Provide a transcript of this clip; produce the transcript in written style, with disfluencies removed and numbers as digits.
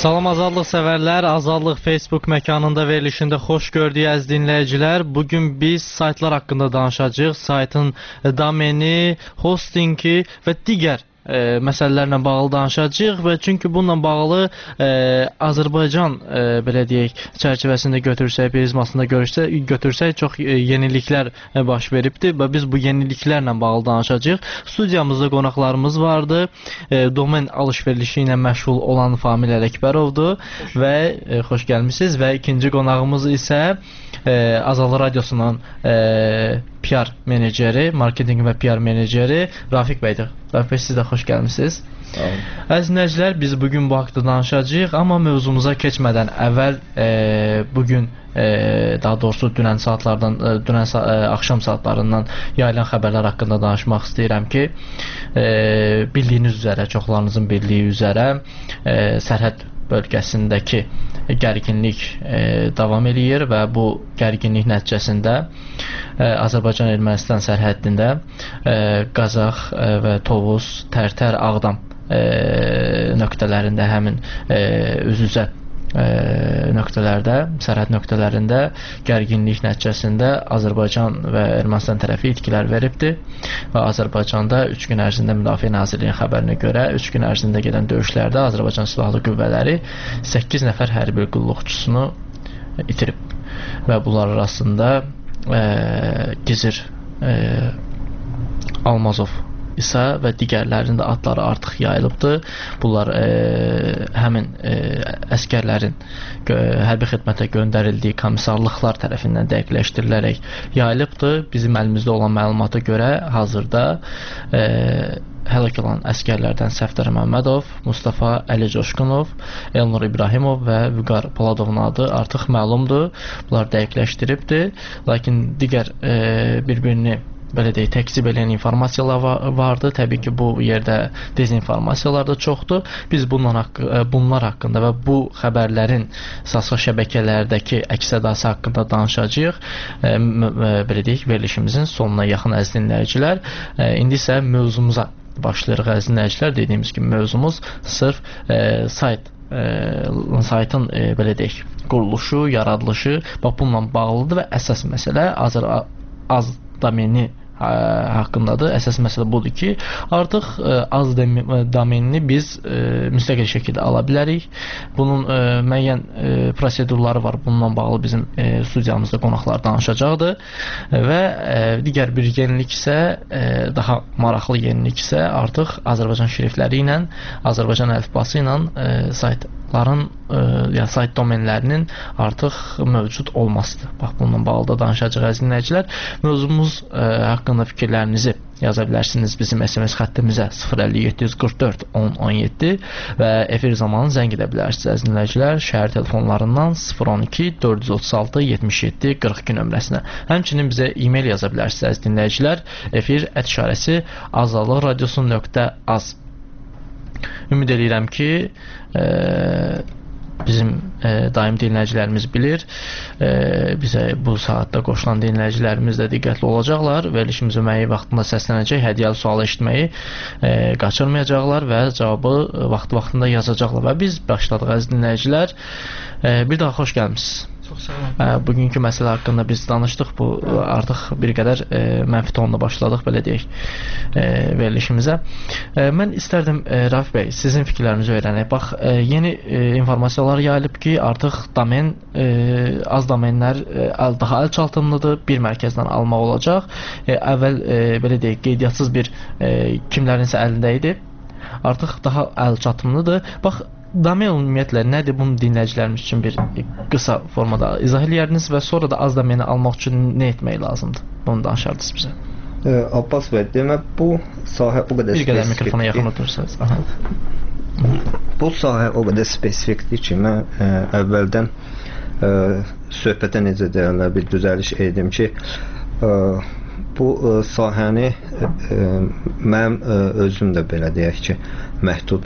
Salam azadlıq sevərlər, Azadlıq Facebook məkanında verilişində xoş gördük əziz dinləyicilər. Bugün biz saytlar haqqında danışacağıq. Saytın domeni, hostingi və digər məsələlərlə bağlı danışacağıq və çünki bununla bağlı Azərbaycan belə deyək çərçivəsində götürsək, prizmasında götürsək çox yeniliklər baş veribdir və biz bu yeniliklərlə bağlı danışacağıq. Studiyamızda qonaqlarımız vardı. Domen alış-verişi ilə məşğul olan Famil Ələkbərovdur və xoş gəlmisiniz və ikinci qonağımız isə Azadlıq Radiosunun PR meneceri, marketinq və PR meneceri Rafiq bəydir. Rafiq bəy, siz də xoş gəlmisiniz. Əziz dinləyicilər, biz bugün bu haqda danışacağıq, amma mövzumuza keçmədən əvvəl bugün daha doğrusu dünən axşam saatlarından yayılan xəbərlər haqqında danışmaq istəyirəm ki, bildiyiniz üzrə, çoxlarınızın bildiyi üzrə sərhəd bölgəsindəki gərginlik davam eləyir və bu gərginlik nəticəsində Azərbaycan-Ermənistan sərhəddində Qazax və Tovuz, Tərtər, Ağdam nöqtələrində həmin üz-üzə nöqtələrdə, sərhəd nöqtələrində gərginlik nəticəsində Azərbaycan və Ermənistan tərəfi itkilər veribdir və Azərbaycanda 3 gün ərzində Müdafiə Nazirliyinin xəbərinə görə 3 gün ərzində gedən döyüşlərdə Azərbaycan Silahlı Qüvvələri 8 nəfər hərbi qulluqçusunu itirib və bunlar arasında Gizir Almazov isə və digərlərinin də adları artıq yayılıbdır. Bunlar həmin əskərlərin hərbi xidmətə göndərildiyi komissarlıqlar tərəfindən dəqiqləşdirilərək yayılıbdır. Bizim əlimizdə olan məlumata görə hazırda həlak olan əskərlərdən Səfdər Məmmədov, Mustafa Əli Coşqunov, Elnur İbrahimov və Vüqar Poladovun adı artıq məlumdur. Bunlar dəqiqləşdiribdir. Lakin digər bir-birini belə deyək, təkzib eləyən informasiyalar vardı. Təbii ki, bu yerdə dezinformasiyalar da çoxdur. Biz bunlar haqqında və bu xəbərlərin sosial şəbəkələrdəki əks-sədası haqqında danışacağıq. Belə deyək, verilişimizin sonuna yaxın əziz dinləyicilər. İndi isə mövzumuza başlayırıq əziz dinləyicilər. Dediyimiz kimi mövzumuz sırf saytın belə deyək, quruluşu, yaradılışı bununla bağlıdır və əsas məsələ az domeni haqqındadır. Əsas məsələ budur ki, artıq az domenini biz müstəqil şəkildə ala bilərik. Bunun müəyyən prosedurları var. Bununla bağlı bizim studiyamızda qonaqlar danışacaqdır. Və digər bir yenilik isə, daha maraqlı yenilik isə artıq Azərbaycan şrifləri ilə, Azərbaycan əlifbası ilə saytların, yəni sayt domenlərinin artıq mövcud olmasıdır. Bax, bununla bağlı da danışacaq əziz dinləyicilər. Mövzumuz haqqında fikirlərinizi yaza bilərsiniz bizim SMS xəttimizə 05744 1017 və efir zamanı zəng edə bilərsiniz əziz dinləyicilər şəhər telefonlarından 012 436 77 42 nömrəsinə. Həmçinin bizə e-mail yaza bilərsiniz əziz dinləyicilər efir@ azadlıqradiosu.az. Ümid edirəm ki, bizim daim dinləyicilərimiz bilir. Bizə bu saatda qoşulan dinləyicilərimiz də diqqətli olacaqlar. Verilişimizə müəyyən vaxtında səslənəcək, hədiyyəli sualı eşitməyi qaçırmayacaqlar və cavabı vaxtında yazacaqlar. Və biz başladıq əziz dinləyicilər. Bir daha xoş gəlmisiniz. Çox sağ olun. Bugünkü məsələ haqqında biz danışdıq. Bu artıq bir qədər mənfi tonla başladıq, belə deyək, verilişimizə. Mən istərdim Rafiq bəy, sizin fikirlərinizi öyrənək. Bax, yeni informasiyalar yayılıb ki, artıq domen, az domenlər daha əlçatımlıdır, bir mərkəzdən almaq olacaq. Əvvəl belə deyək, qeydiyyatssız bir kimlərinsə əlində idi. Artıq daha əlçatımlıdır. Bax, domen ümumiyyətlə nədir? Bunu dinləyicilərimiz üçün bir qısa formada izah eləyərdiniz və sonra da az domeni almaq üçün nə etmək lazımdır? Bunu danışardınız bizə. Abbas bəy, demək bu sahə o qədər spesifikdir. Bir qədər mikrofona yaxın oturursanız. Bu sahə o qədər spesifikdir ki, mən əvvəldən söhbətə necə deyirlər, bir düzəliş edim ki, bu sahəni mənim özüm də belə deyək ki, məhdud